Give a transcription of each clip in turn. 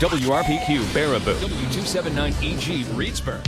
WRPQ Baraboo, W279EG Reedsburg.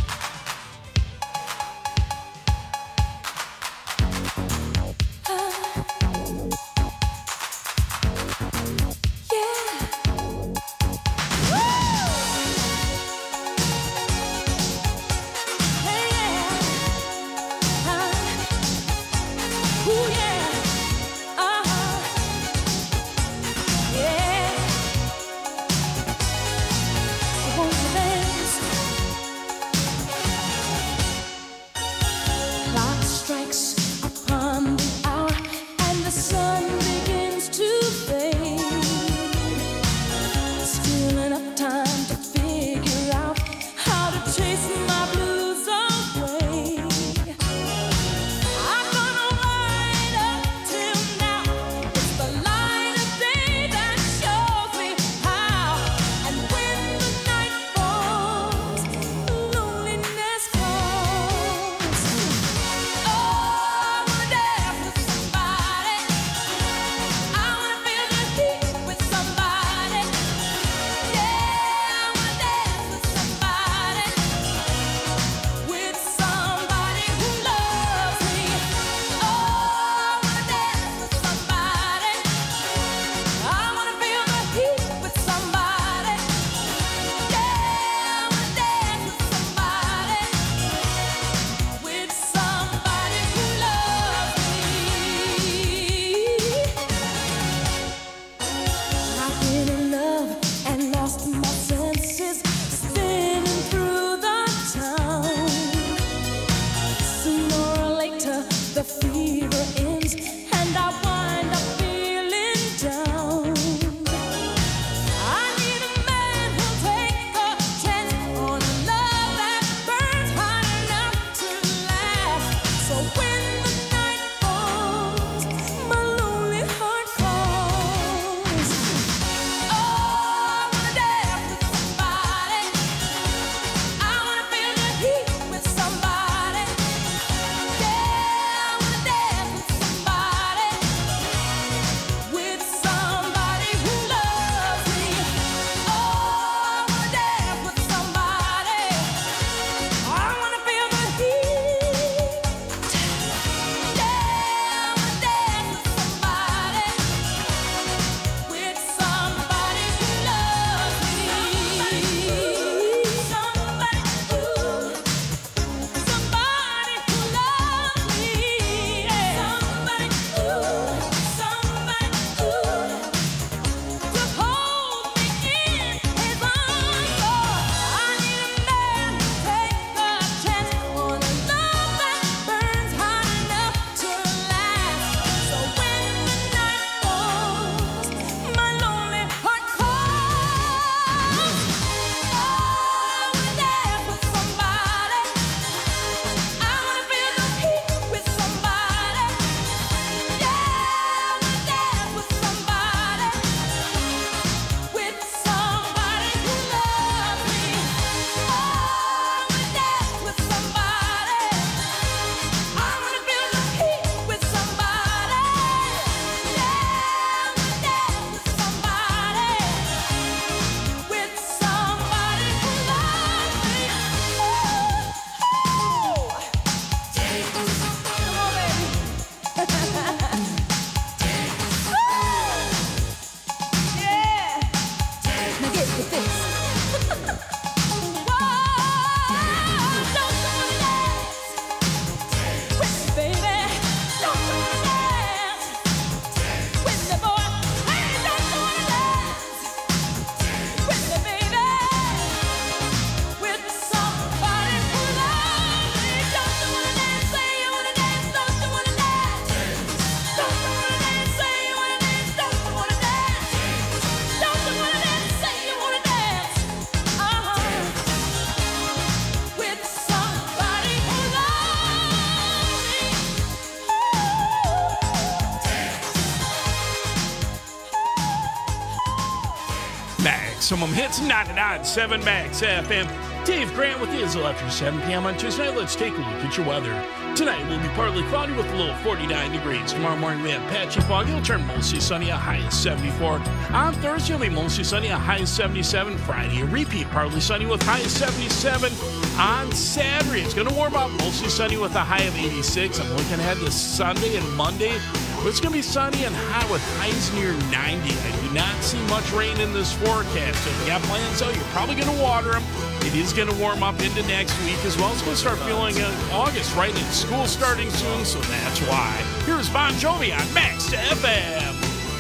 Maximum Hits 99.7 Max FM. Dave Grant with you as well after 7 p.m. on Tuesday night. Let's take a look at your weather. Tonight will be partly cloudy with a low of 49 degrees. Tomorrow morning we have patchy fog. It'll turn mostly sunny, a high of 74. On Thursday it'll be mostly sunny, a high of 77. Friday a repeat, partly sunny with high of 77. On Saturday it's going to warm up, mostly sunny with a high of 86. I'm looking ahead to Sunday and Monday. But it's going to be sunny and hot with highs near 90. I do not see much rain in this forecast. So if you got plans out, you're probably going to water them. It is going to warm up into next week as well. It's going to start feeling August, right? And school starting soon, so that's why. Here's Bon Jovi on Max FM.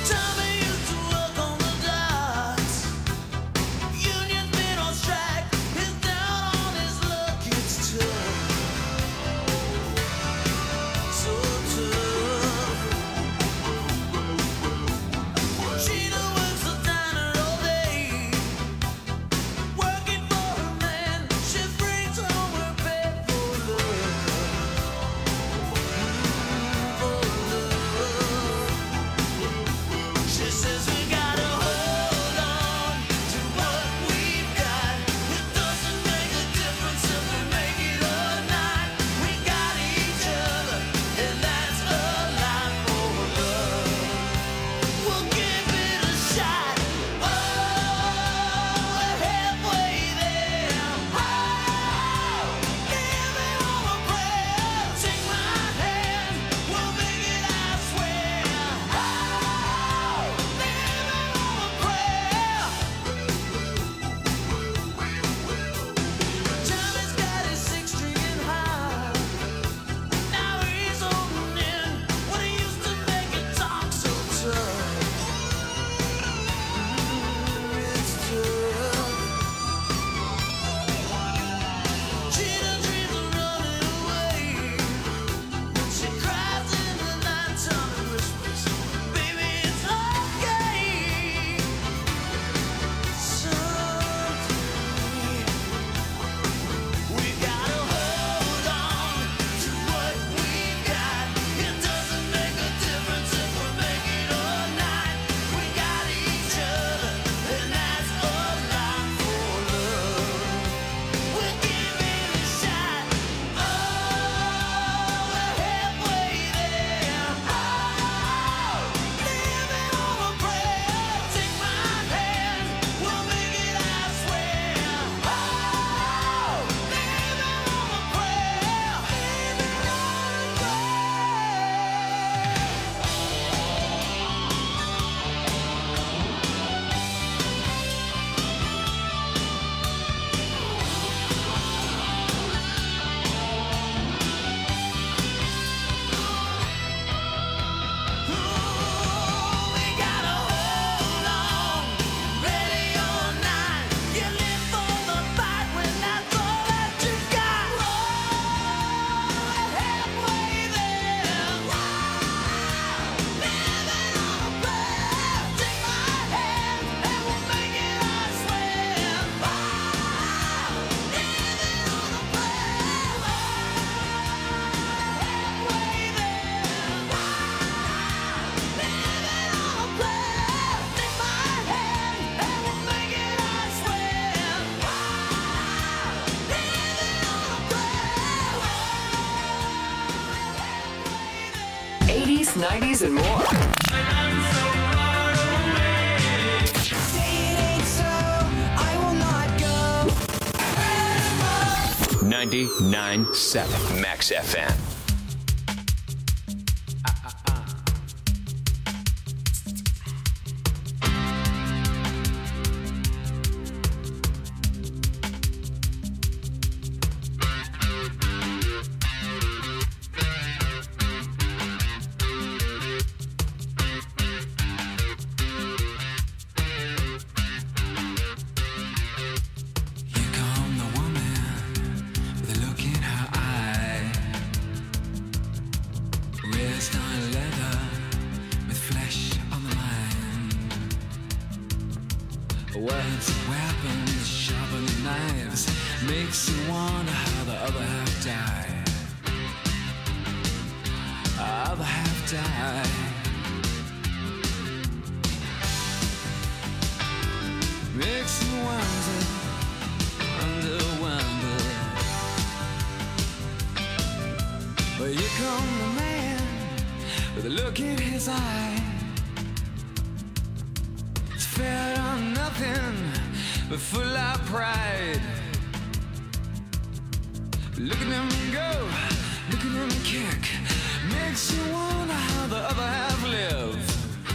'80s, '90s, and more. 99.7 Max FM. Words, weapons, sharpened knives, makes you wonder how the other half died. Other half died. Makes you wonder, look in his eye. It's fair on nothing, but full of pride. Look at him go, look at him kick. Makes you wonder how the other half live.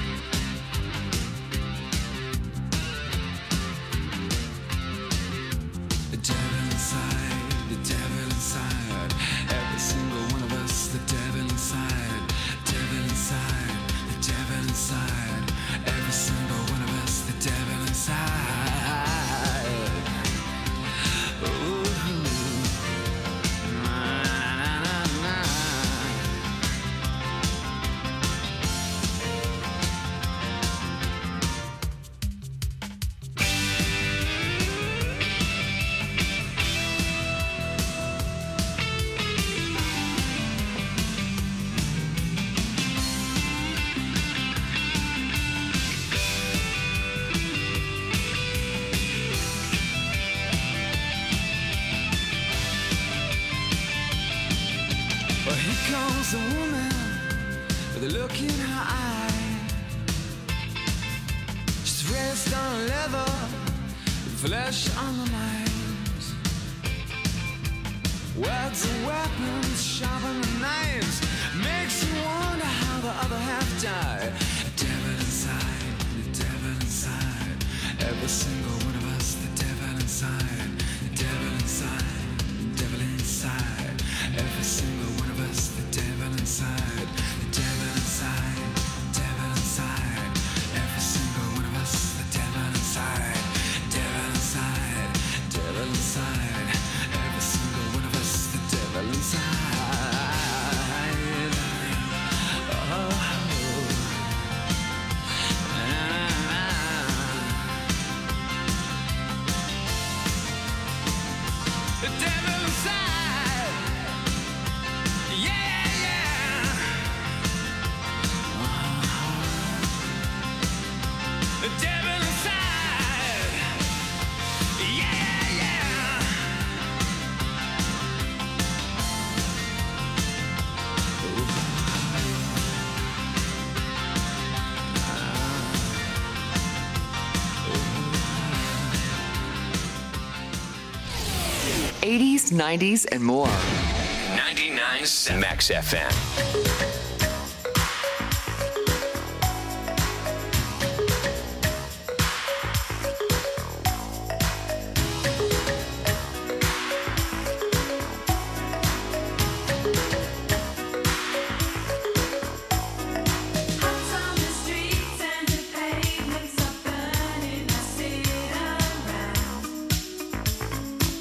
The devil inside, every single one of us. The devil inside, devil inside, the devil inside, every single one of us. The devil inside. Ooh. A woman with a look in her eye. She's raised on leather, flesh on the knives. Words are weapons, sharper than knives. Makes you wonder how the other half died. The devil inside, the devil inside, every single one of us. The devil inside, the devil inside, the devil inside, every single one of us. The devil inside, the devil inside, devil inside, every single one of us. The devil inside, devil inside, devil inside, every single one of us. The devil inside. Oh. The devil inside. Yeah, yeah. The devil inside. Yeah, yeah. '80s, '90s, and more. 99.7 Max FM.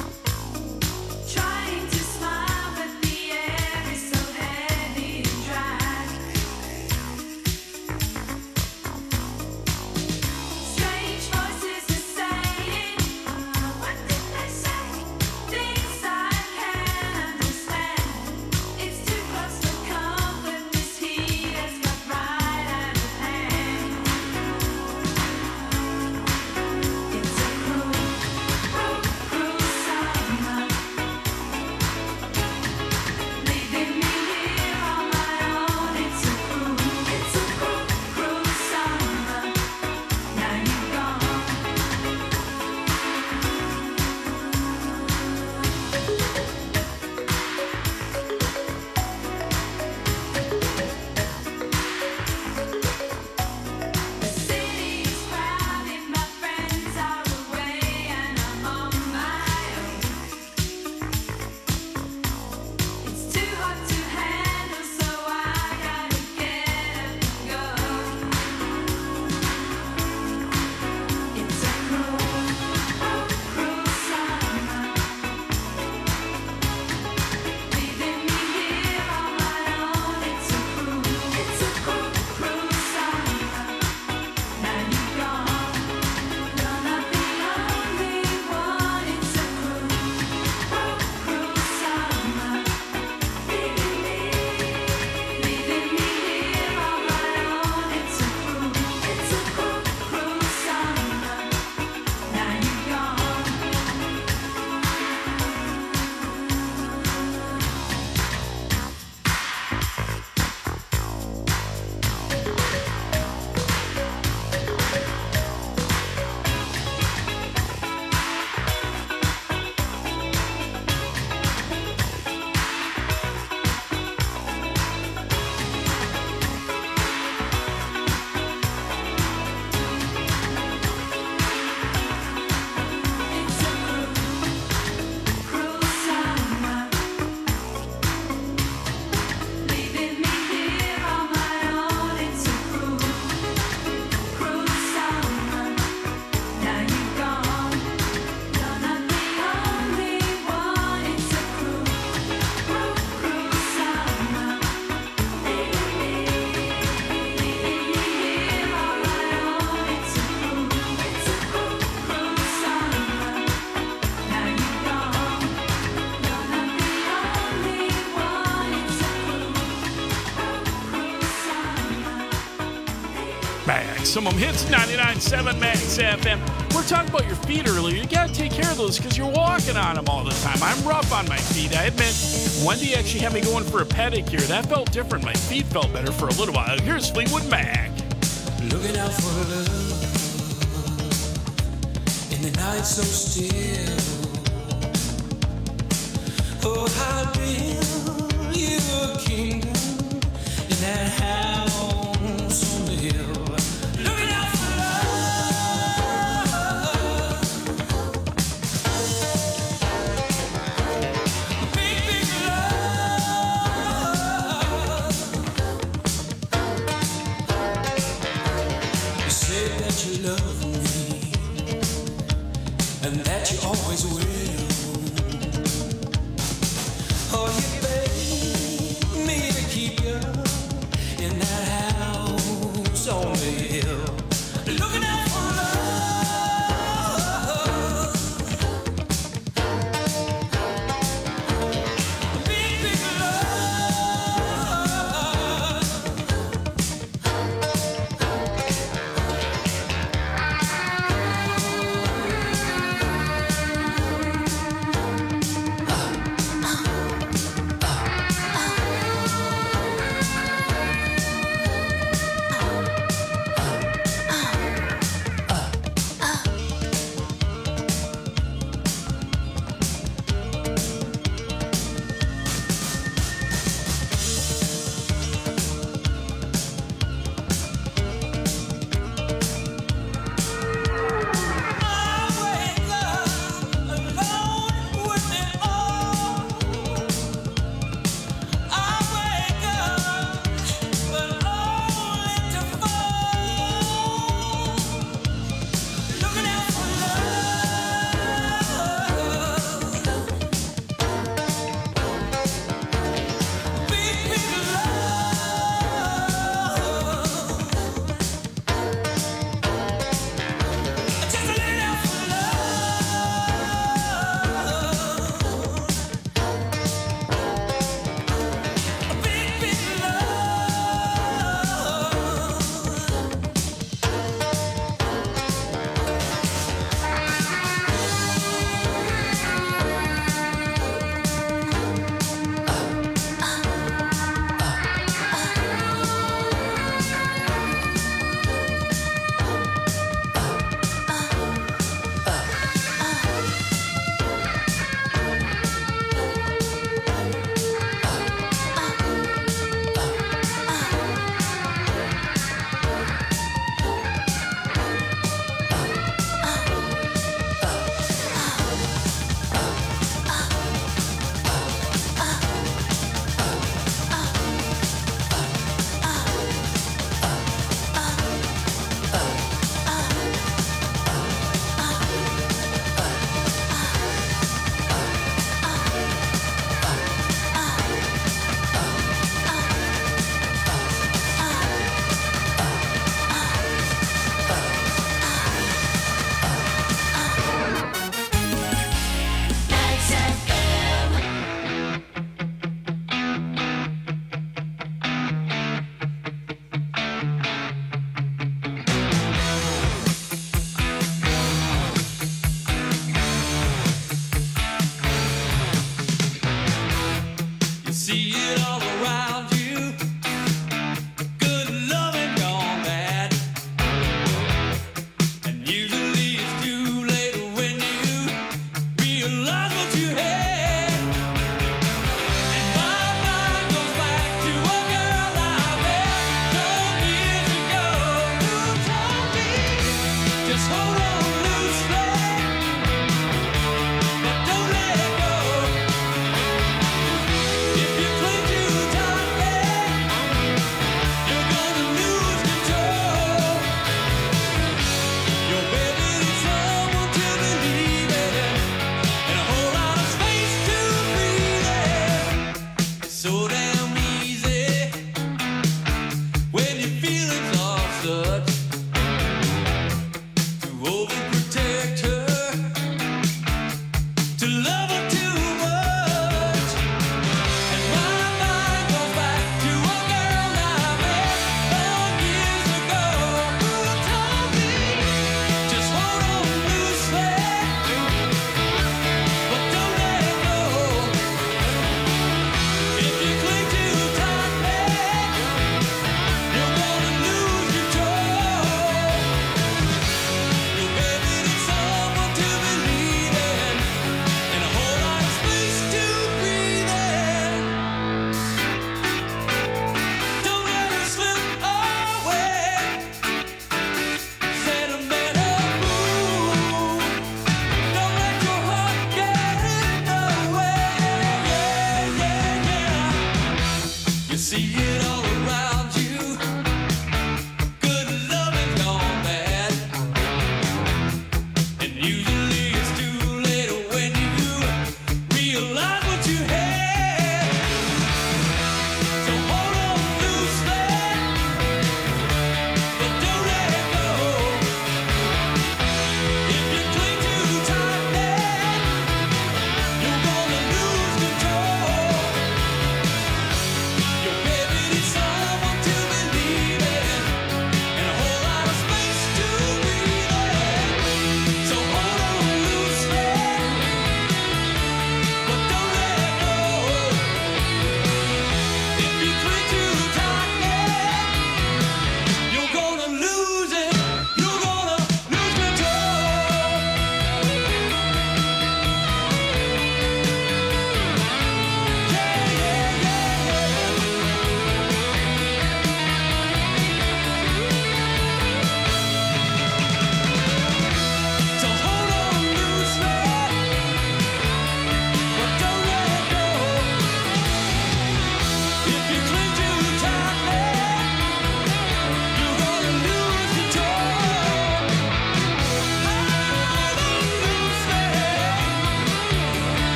Trying to smile, but the air is so heavy and dry. back. Some of them hits 99.7 Max FM. We're talking about your feet earlier. You got to take care of those because you're walking on them all the time. I'm rough on my feet. I admit, Wendy actually had me going for a pedicure. That felt different. My feet felt better for a little while. Here's Fleetwood Mac. Looking out for love in the night so still. Oh, I'll build you a kingdom in that house on the hill. Looking out for love, big, big love. You say that you love me and that you always will. Oh, you beg me to keep you in that house on the hill, looking out for love, big, big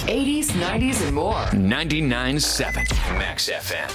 80s, 90s, and more. 99.7 Max FM.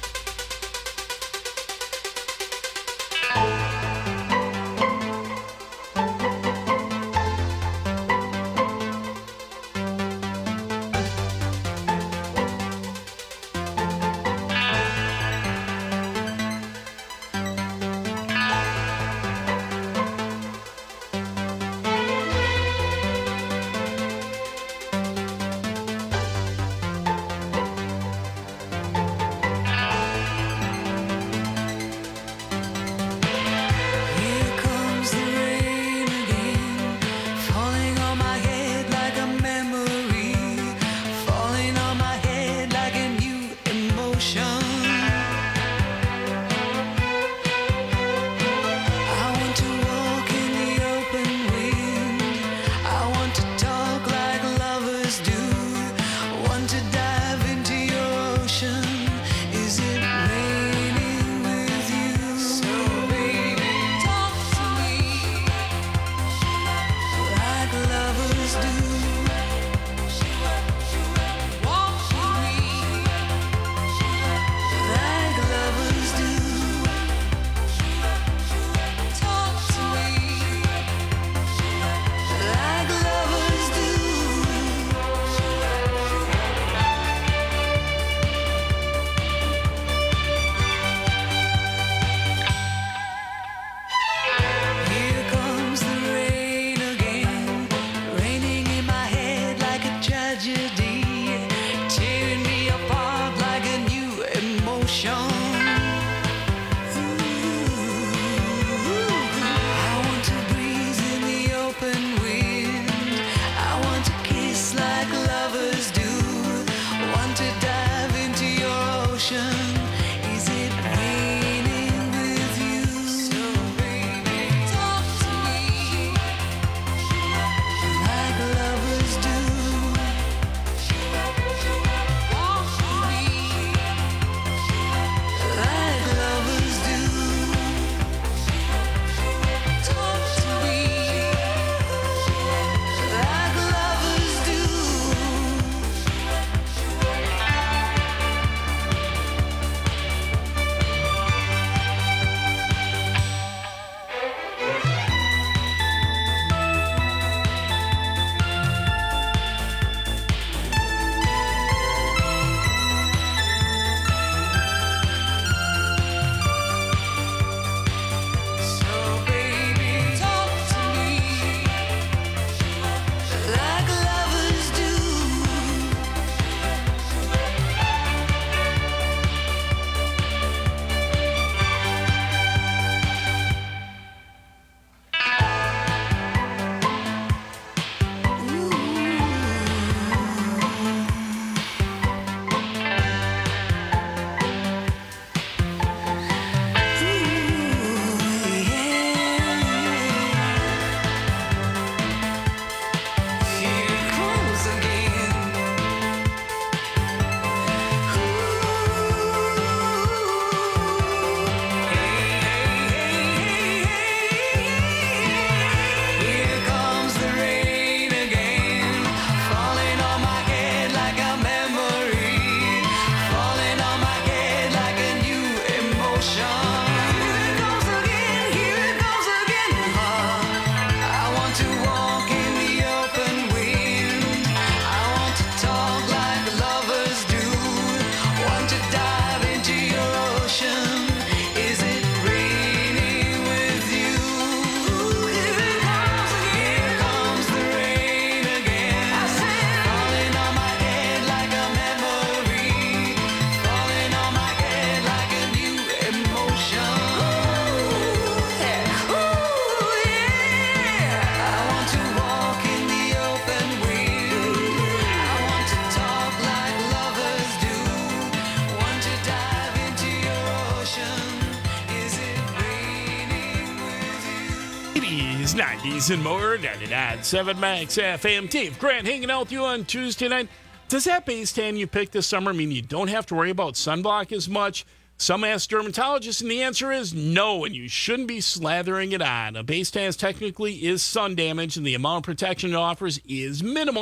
Is 90s and more, 99.7 Max FM. Dave Grant hanging out with you on Tuesday night. Does that base tan you picked this summer mean you don't have to worry about sunblock as much? Some ask dermatologists, and the answer is no, and you shouldn't be slathering it on. A base tan technically is sun damage, and the amount of protection it offers is minimal,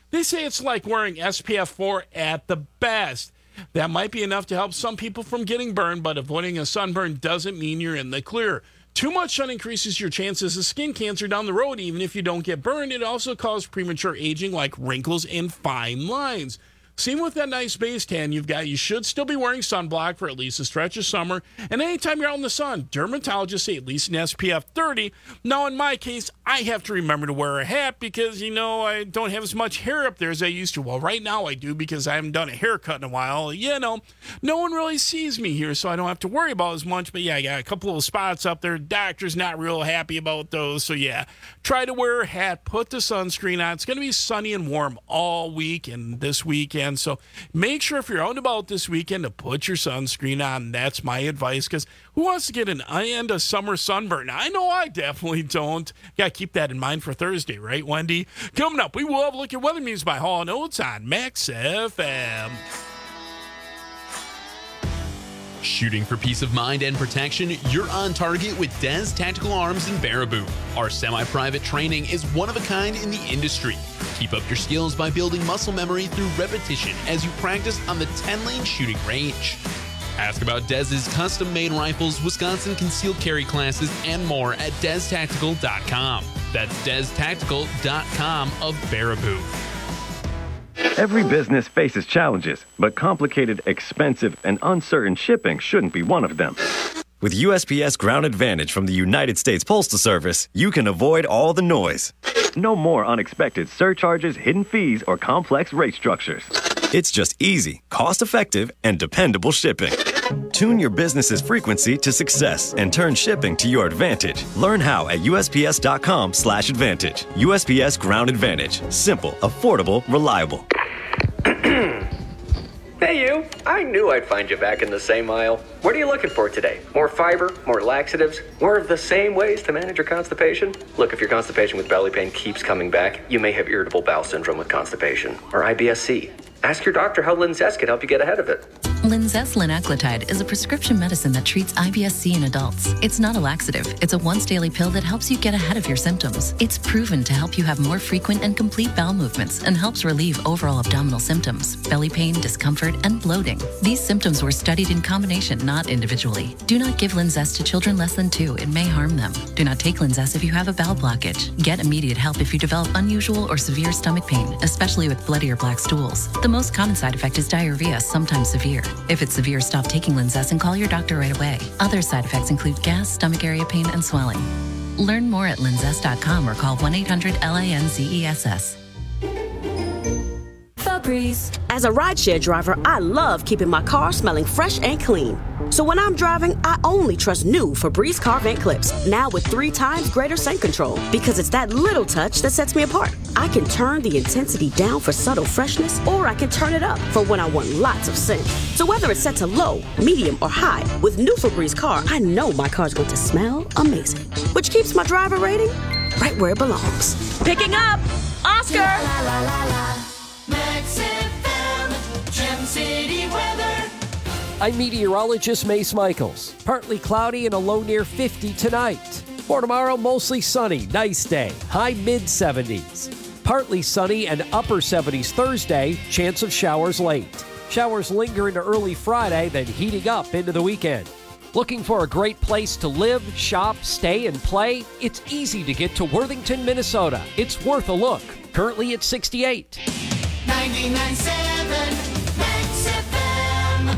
They say it's like wearing SPF 4 at the best. That might be enough to help some people from getting burned, but avoiding a sunburn doesn't mean you're in the clear. Too much sun increases your chances of skin cancer down the road, even if you don't get burned. It also causes premature aging like wrinkles and fine lines. Same with that nice base tan you've got. You should still be wearing sunblock for at least a stretch of summer. And anytime you're out in the sun, dermatologists say at least an SPF 30. Now, in my case, I have to remember to wear a hat because, I don't have as much hair up there as I used to. Well, right now I do because I haven't done a haircut in a while. No one really sees me here, so I don't have to worry about as much. But, I got a couple of spots up there. Doctor's not real happy about those. So, try to wear a hat. Put the sunscreen on. It's going to be sunny and warm all week and this weekend. So make sure if you're out and about this weekend to put your sunscreen on. That's my advice, because who wants to get an end of summer sunburn? I know I definitely don't. Got to keep that in mind for Thursday, right, Wendy? Coming up, we will have a look at weather news by Hall & Oates on Max FM. Shooting for peace of mind and protection, you're on target with Des Tactical Arms in Baraboo. Our semi-private training is one of a kind in the industry. Keep up your skills by building muscle memory through repetition as you practice on the 10-lane shooting range. Ask about Dez's custom-made rifles, Wisconsin concealed carry classes, and more at DezTactical.com. That's DezTactical.com of Baraboo. Every business faces challenges, but complicated, expensive, and uncertain shipping shouldn't be one of them. With USPS Ground Advantage from the United States Postal Service, you can avoid all the noise. No more unexpected surcharges, hidden fees, or complex rate structures. It's just easy, cost-effective, and dependable shipping. Tune your business's frequency to success and turn shipping to your advantage. Learn how at USPS.com/advantage. USPS Ground Advantage. Simple, affordable, reliable. Hey you, I knew I'd find you back in the same aisle. What are you looking for today? More fiber, more laxatives, more of the same ways to manage your constipation? Look, if your constipation with belly pain keeps coming back, you may have irritable bowel syndrome with constipation, or IBS-C. Ask your doctor how Linzess can help you get ahead of it. Linzess linaclotide is a prescription medicine that treats IBS-C in adults. It's not a laxative. It's a once-daily pill that helps you get ahead of your symptoms. It's proven to help you have more frequent and complete bowel movements and helps relieve overall abdominal symptoms, belly pain, discomfort, and bloating. These symptoms were studied in combination, not individually. Do not give Linzess to children less than 2. It may harm them. Do not take Linzess if you have a bowel blockage. Get immediate help if you develop unusual or severe stomach pain, especially with bloody or black stools. The most common side effect is diarrhea, sometimes severe. If it's severe, stop taking Linzess and call your doctor right away. Other side effects include gas, stomach area pain, and swelling. Learn more at linzess.com or call 1-800-LINZESS. Febreze. As a rideshare driver, I love keeping my car smelling fresh and clean. So when I'm driving, I only trust new Febreze car vent clips, now with 3 times greater scent control, because it's that little touch that sets me apart. I can turn the intensity down for subtle freshness, or I can turn it up for when I want lots of scent. So whether it's set to low, medium, or high, with new Febreze car, I know my car's going to smell amazing, which keeps my driver rating right where it belongs. Picking up Oscar! La, la, la, la. Max FM, Gem City weather. I'm meteorologist Mace Michaels. Partly cloudy and a low near 50 tonight. For tomorrow, mostly sunny, nice day, high mid-70s. Partly sunny and upper 70s Thursday, chance of showers late. Showers linger into early Friday, then heating up into the weekend. Looking for a great place to live, shop, stay, and play? It's easy to get to Worthington, Minnesota. It's worth a look. Currently at 68. 99.7 Max FM.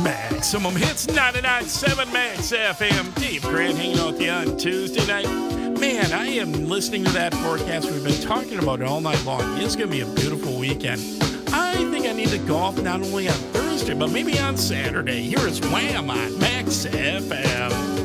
Maximum Hits 99.7 Max FM. Dave Grant hanging out with you on Tuesday night. Man, I am listening to that forecast. We've been talking about it all night long. It's going to be a beautiful weekend. I think I need to golf not only on Thursday, but maybe on Saturday. Here is Wham on Max FM.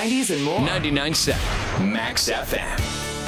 90s and more. 99.7 Max FM.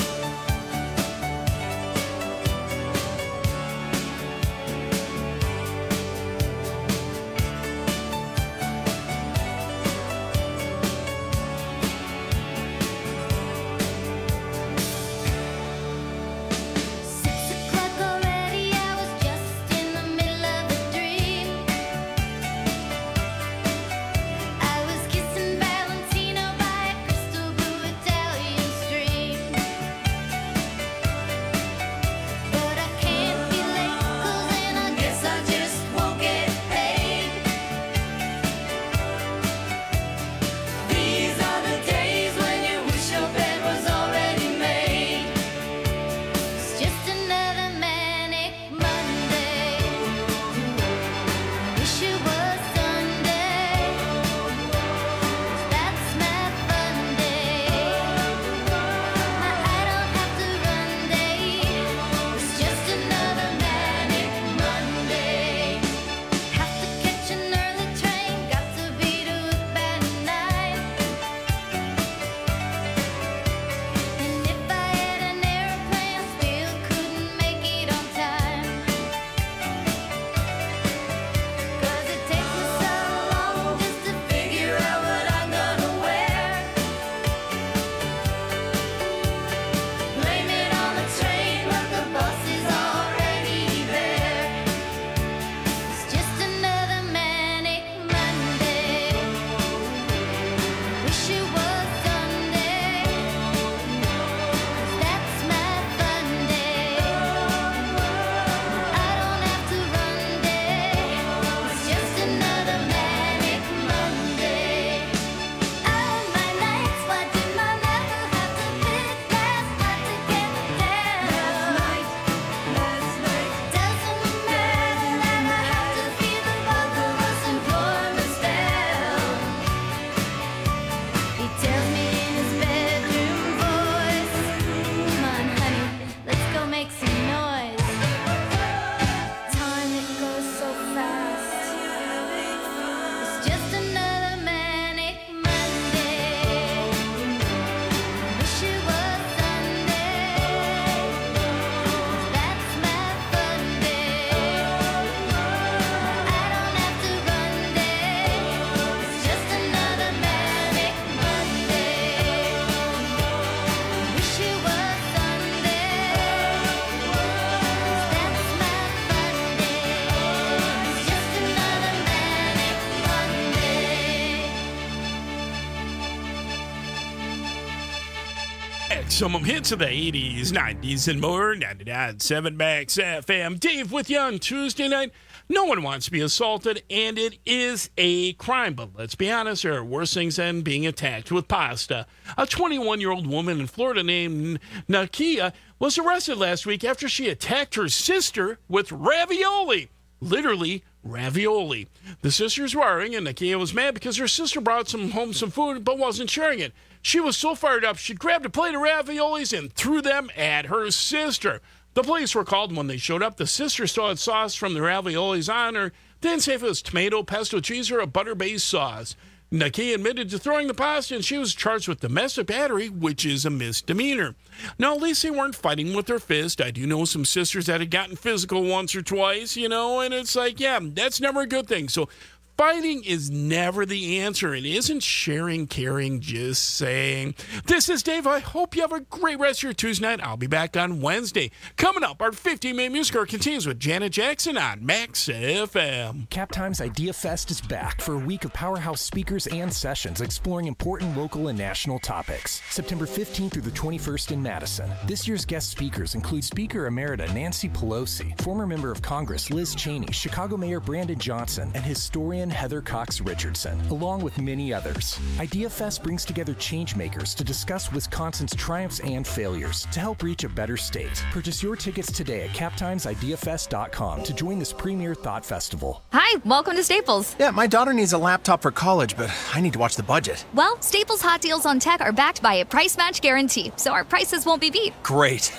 Some of hits of the 80s, 90s, and more. 99.7 Max FM. Dave with you on Tuesday night. No one wants to be assaulted, and it is a crime. But let's be honest, there are worse things than being attacked with pasta. A 21-year-old woman in Florida named Nakia was arrested last week after she attacked her sister with ravioli. Literally, ravioli. The sisters were arguing, and Nakia was mad because her sister brought home some food but wasn't sharing it. She was so fired up, she grabbed a plate of raviolis and threw them at her sister. The police were called, and when they showed up, the sister still had sauce from the raviolis on her. They didn't say if it was tomato, pesto cheese, or a butter-based sauce. Nakia admitted to throwing the pasta, and she was charged with domestic battery, which is a misdemeanor. Now, at least they weren't fighting with their fist. I do know some sisters that had gotten physical once or twice, and it's like, yeah, that's never a good thing. So fighting is never the answer. It isn't sharing, caring, just saying. This is Dave. I hope you have a great rest of your Tuesday night. I'll be back on Wednesday. Coming up, our 15-minute music hour continues with Janet Jackson on Max FM. Cap Times Idea Fest is back for a week of powerhouse speakers and sessions exploring important local and national topics. September 15th through the 21st in Madison. This year's guest speakers include Speaker Emerita Nancy Pelosi, former member of Congress Liz Cheney, Chicago Mayor Brandon Johnson, and historian Heather Cox Richardson, along with many others. Idea Fest brings together changemakers to discuss Wisconsin's triumphs and failures to help reach a better state. Purchase your tickets today at captimesideafest.com to join this premier thought festival. Hi, welcome to Staples. Yeah, my daughter needs a laptop for college, but I need to watch the budget. Well, Staples hot deals on tech are backed by a price match guarantee, so our prices won't be beat. Great.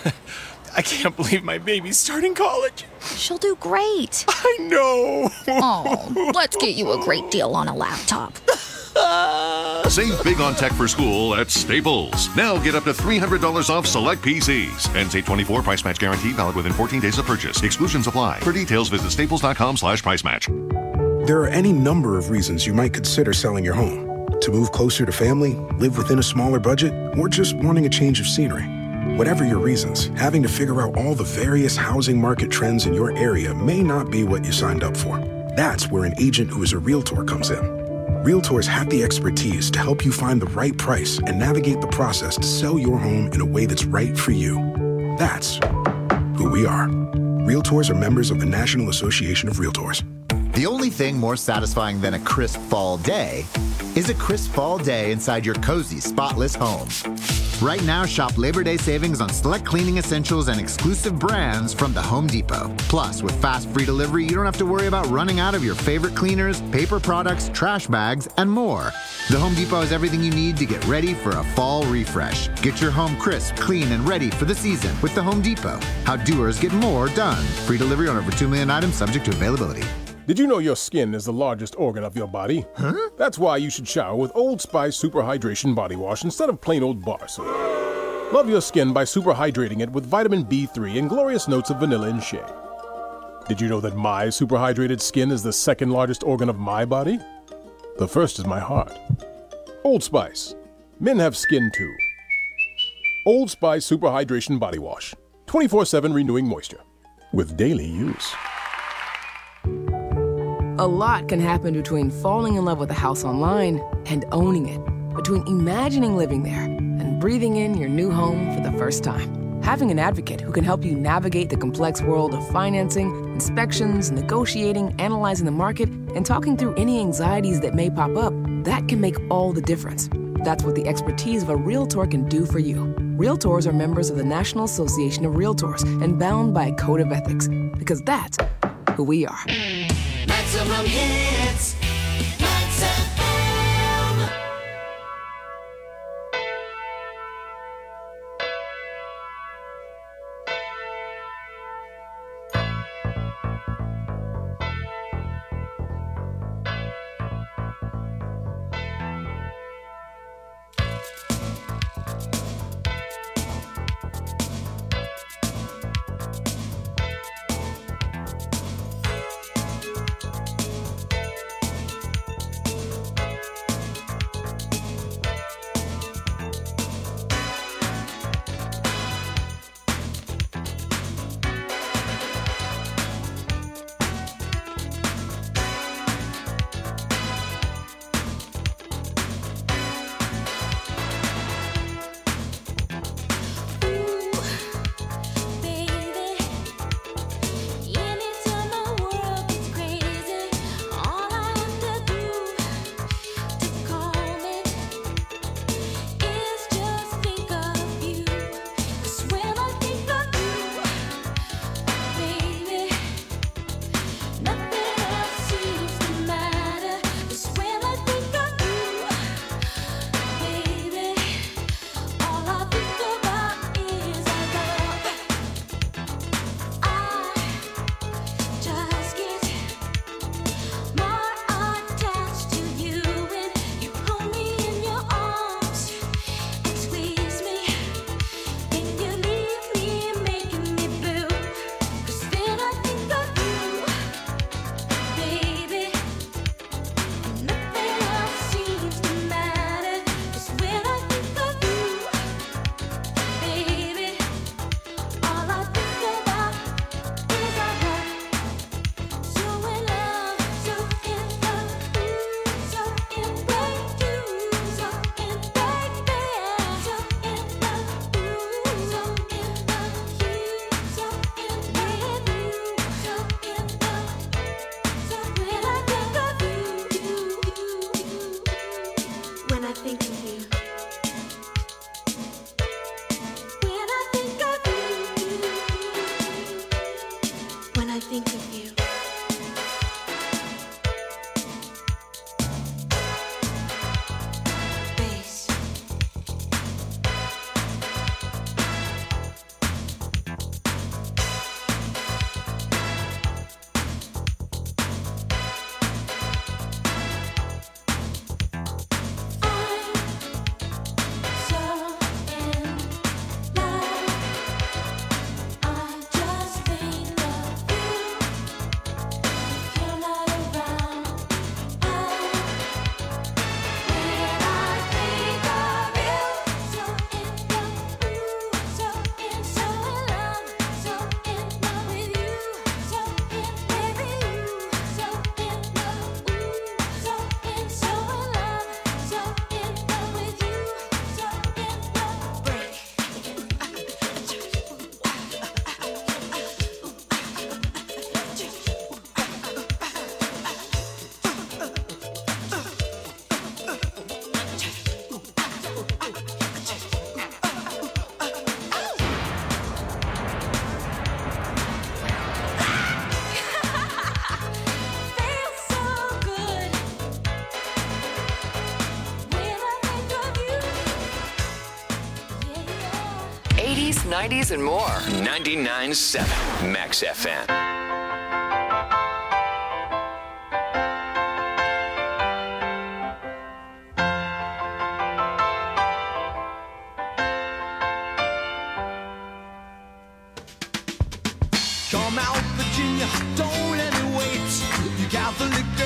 I can't believe my baby's starting college. She'll do great. I know. Oh, let's get you a great deal on a laptop. Save big on tech for school at Staples. Now get up to $300 off select PCs. Ends 8/24, price match guarantee, valid within 14 days of purchase. Exclusions apply. For details, visit staples.com/price match. There are any number of reasons you might consider selling your home. To move closer to family, live within a smaller budget, or just wanting a change of scenery. Whatever your reasons, having to figure out all the various housing market trends in your area may not be what you signed up for. That's where an agent who is a Realtor comes in. Realtors have the expertise to help you find the right price and navigate the process to sell your home in a way that's right for you. That's who we are. Realtors are members of the National Association of Realtors. The only thing more satisfying than a crisp fall day is a crisp fall day inside your cozy, spotless home. Right now, shop Labor Day savings on select cleaning essentials and exclusive brands from the Home Depot. Plus, with fast free delivery, you don't have to worry about running out of your favorite cleaners, paper products, trash bags, and more. The Home Depot has everything you need to get ready for a fall refresh. Get your home crisp, clean, and ready for the season with the Home Depot. How doers get more done. Free delivery on over 2 million items subject to availability. Did you know your skin is the largest organ of your body? Huh? That's why you should shower with Old Spice Super Hydration Body Wash instead of plain old bar soap. Love your skin by super hydrating it with vitamin B3 and glorious notes of vanilla and shea. Did you know that my super hydrated skin is the second largest organ of my body? The first is my heart. Old Spice. Men have skin too. Old Spice Super Hydration Body Wash. 24/7 renewing moisture. With daily use. A lot can happen between falling in love with a house online and owning it. Between imagining living there and breathing in your new home for the first time. Having an advocate who can help you navigate the complex world of financing, inspections, negotiating, analyzing the market, and talking through any anxieties that may pop up, that can make all the difference. That's what the expertise of a Realtor can do for you. Realtors are members of the National Association of Realtors and bound by a code of ethics, because that's who we are. Maximum hits. Max FM. 80s, 90s, and more. 99.7 Max FM. Come out, Virginia, don't let